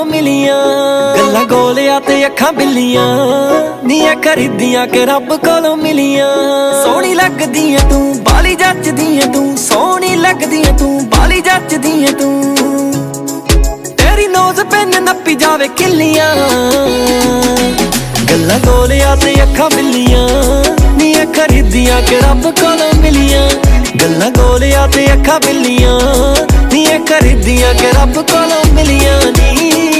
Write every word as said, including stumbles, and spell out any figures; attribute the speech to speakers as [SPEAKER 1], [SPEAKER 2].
[SPEAKER 1] ਮਿਲੀਆਂ ਗੱਲਾਂ ਗੋਲਿਆਂ ਤੇ ਅੱਖਾਂ ਬਿੱਲੀਆਂ ਨੀਆਂ ਖਰੀਦੀਆਂ ਕਿ ਰੱਬ ਕੋਲੋਂ ਮਿਲੀਆਂ। ਸੋਹਣੀ ਲੱਗਦੀ ਐ ਤੂੰ ਬਾਲੀ ਜੱਚਦੀ ਐ ਤੂੰ, ਸੋਹਣੀ ਲੱਗਦੀ ਐ ਤੂੰ ਬਾਲੀ ਜੱਚਦੀ ਐ ਤੂੰ। ਤੇਰੀ ਨੋਜ਼ ਪੈਨ ਨੱਪੀ ਜਾਵੇ ਕਿੱਲੀਆਂ ਗੱਲਾਂ ਗੋਲਿਆਂ ਤੇ ਅੱਖਾਂ ਬਿੱਲੀਆਂ ਨੀਆਂ ਖਰੀਦੀਆਂ ਕਿ ਰੱਬ ਕੋਲੋਂ ਮਿਲੀਆਂ। ਗੱਲਾਂ ਗੋਲਿਆਂ ਤੇ ਅੱਖਾਂ ਬਿੱਲੀਆਂ ਨੀਆਂ ਖਰੀਦੀਆਂ ਕਿ ਰੱਬ ਕੋਲੋਂ ਮਿਲੀਆਂ ਨੀ।